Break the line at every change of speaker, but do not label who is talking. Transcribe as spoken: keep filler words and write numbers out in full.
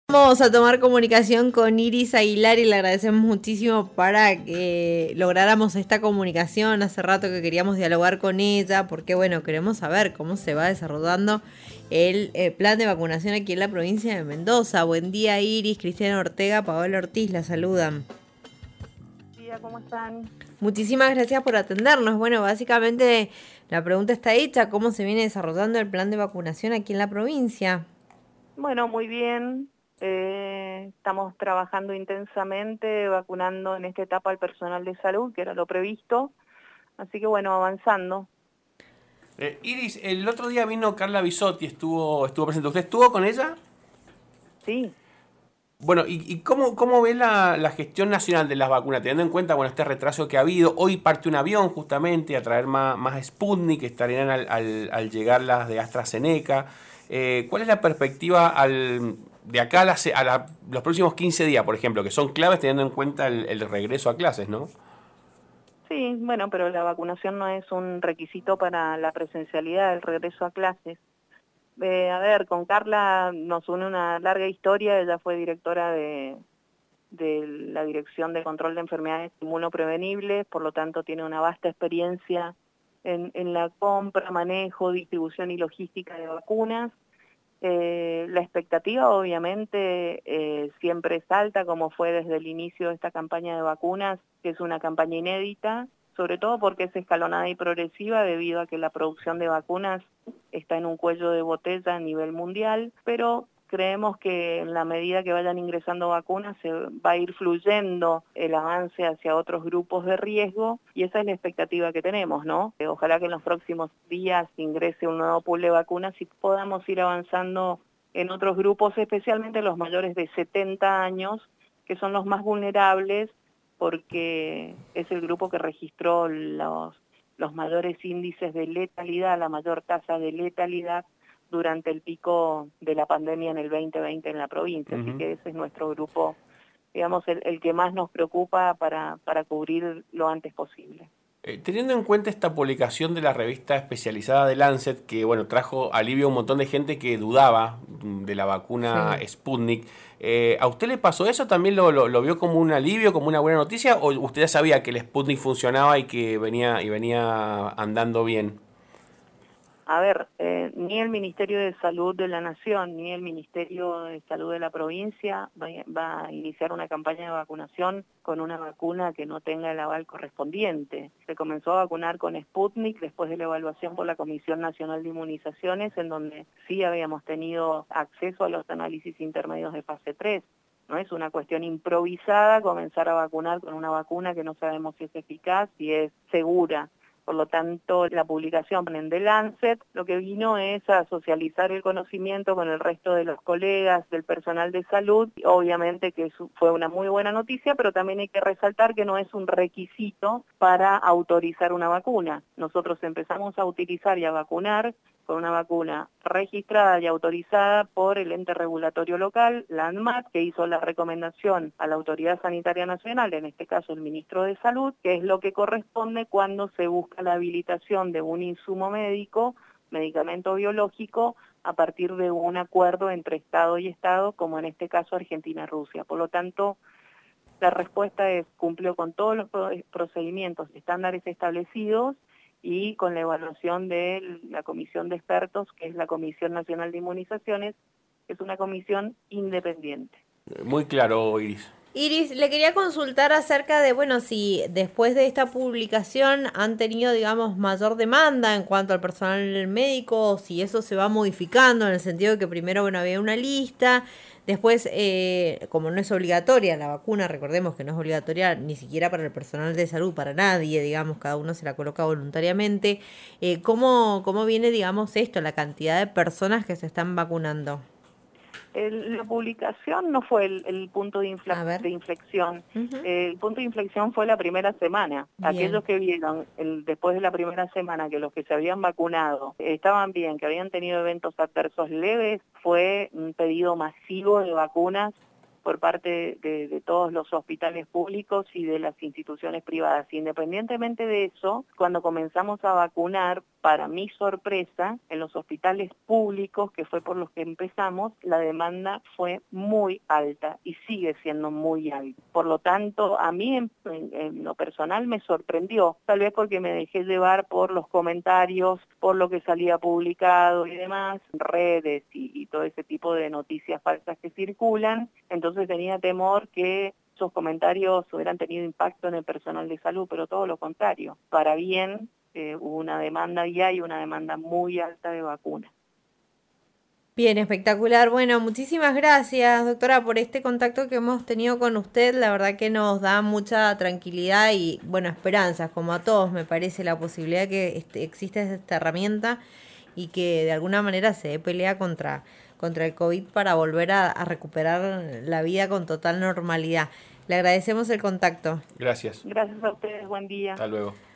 Vamos a tomar comunicación con Iris Aguilar y le agradecemos muchísimo para que lográramos esta comunicación. Hace rato que queríamos dialogar con ella porque, bueno, queremos saber cómo se va desarrollando el eh, plan de vacunación aquí en la provincia de Mendoza. Buen día, Iris, Cristiana Ortega, Paola Ortiz, la saludan.
Buen día, ¿cómo están?
Muchísimas gracias por atendernos. Bueno, básicamente la pregunta está hecha, ¿cómo se viene desarrollando el plan de vacunación aquí en la provincia?
Bueno, muy bien. Eh, estamos trabajando intensamente, vacunando en esta etapa al personal de salud, que era lo previsto. Así que bueno, avanzando.
Eh, Iris, el otro día vino Carla Bisotti, estuvo, estuvo presente. ¿Usted estuvo con ella?
Sí.
Bueno, ¿y, y cómo, cómo ve la, la gestión nacional de las vacunas? Teniendo en cuenta bueno, este retraso que ha habido, hoy parte un avión justamente a traer más, más Sputnik, que estarían al, al, al llegar las de AstraZeneca. Eh, ¿Cuál es la perspectiva al, de acá a, la, a la, los próximos quince días, por ejemplo, que son claves teniendo en cuenta el, el regreso a clases, ¿no?
Sí, bueno, pero la vacunación no es un requisito para la presencialidad del regreso a clases. Eh, a ver, con Carla nos une una larga historia. Ella fue directora de, de la Dirección de Control de Enfermedades Inmunoprevenibles, por lo tanto tiene una vasta experiencia en, en la compra, manejo, distribución y logística de vacunas. Eh, la expectativa obviamente eh, siempre es alta, como fue desde el inicio de esta campaña de vacunas, que es una campaña inédita, sobre todo porque es escalonada y progresiva debido a que la producción de vacunas está en un cuello de botella a nivel mundial, pero creemos que en la medida que vayan ingresando vacunas se va a ir fluyendo el avance hacia otros grupos de riesgo y esa es la expectativa que tenemos, ¿no? Eh, Ojalá que en los próximos días ingrese un nuevo pool de vacunas y podamos ir avanzando en otros grupos, especialmente los mayores de setenta años, que son los más vulnerables porque es el grupo que registró los, los mayores índices de letalidad, la mayor tasa de letalidad durante el pico de la pandemia en el veinte veinte en la provincia. Uh-huh. Así que ese es nuestro grupo, digamos, el, el que más nos preocupa para, para cubrir lo antes posible.
Eh, teniendo en cuenta esta publicación de la revista especializada de Lancet, que bueno trajo alivio a un montón de gente que dudaba de la vacuna sí. Sputnik, eh, ¿a usted le pasó eso? ¿También lo, lo, lo vio como un alivio, como una buena noticia? ¿O usted ya sabía que el Sputnik funcionaba y que venía, y venía andando bien?
A ver, eh, ni el Ministerio de Salud de la Nación, ni el Ministerio de Salud de la provincia va, va a iniciar una campaña de vacunación con una vacuna que no tenga el aval correspondiente. Se comenzó a vacunar con Sputnik después de la evaluación por la Comisión Nacional de Inmunizaciones, en donde sí habíamos tenido acceso a los análisis intermedios de fase tres. No es una cuestión improvisada comenzar a vacunar con una vacuna que no sabemos si es eficaz, si es segura. Por lo tanto, la publicación en The Lancet lo que vino es a socializar el conocimiento con el resto de los colegas del personal de salud. Obviamente que fue una muy buena noticia, pero también hay que resaltar que no es un requisito para autorizar una vacuna. Nosotros empezamos a utilizar y a vacunar con una vacuna registrada y autorizada por el ente regulatorio local, la ANMAT, que hizo la recomendación a la Autoridad Sanitaria Nacional, en este caso el Ministro de Salud, que es lo que corresponde cuando se busca la habilitación de un insumo médico, medicamento biológico, a partir de un acuerdo entre Estado y Estado, como en este caso Argentina-Rusia. Por lo tanto, la respuesta es cumplió con todos los procedimientos y estándares establecidos y con la evaluación de la comisión de expertos, que es la Comisión Nacional de Inmunizaciones, que es una comisión independiente.
Muy claro, Iris.
Iris, le quería consultar acerca de, bueno, si después de esta publicación han tenido, digamos, mayor demanda en cuanto al personal médico, si eso se va modificando en el sentido de que primero, bueno, había una lista, después, eh, como no es obligatoria la vacuna, recordemos que no es obligatoria ni siquiera para el personal de salud, para nadie, digamos, cada uno se la coloca voluntariamente, eh, ¿cómo, cómo viene, digamos, esto, la cantidad de personas que se están vacunando?
El, la publicación no fue el, el punto de, infla, de inflexión, uh-huh. El punto de inflexión fue la primera semana. Bien. Aquellos que vieron el, después de la primera semana que los que se habían vacunado estaban bien, que habían tenido eventos adversos leves, fue un pedido masivo de vacunas por parte de, de todos los hospitales públicos y de las instituciones privadas. Independientemente de eso, cuando comenzamos a vacunar, para mi sorpresa, en los hospitales públicos, que fue por los que empezamos, la demanda fue muy alta y sigue siendo muy alta. Por lo tanto, a mí en, en, en lo personal me sorprendió, tal vez porque me dejé llevar por los comentarios, por lo que salía publicado y demás, redes y, y todo ese tipo de noticias falsas que circulan. Entonces tenía temor que esos comentarios hubieran tenido impacto en el personal de salud, pero todo lo contrario. Para bien, eh, hubo una demanda y hay una demanda muy alta de vacunas.
Bien, espectacular. Bueno, muchísimas gracias, doctora, por este contacto que hemos tenido con usted. La verdad que nos da mucha tranquilidad y, bueno, esperanzas, como a todos, me parece, la posibilidad de que este, exista esta herramienta y que de alguna manera se dé pelea contra, contra el COVID para volver a, a recuperar la vida con total normalidad. Le agradecemos el contacto.
Gracias.
Gracias a ustedes, buen día.
Hasta luego.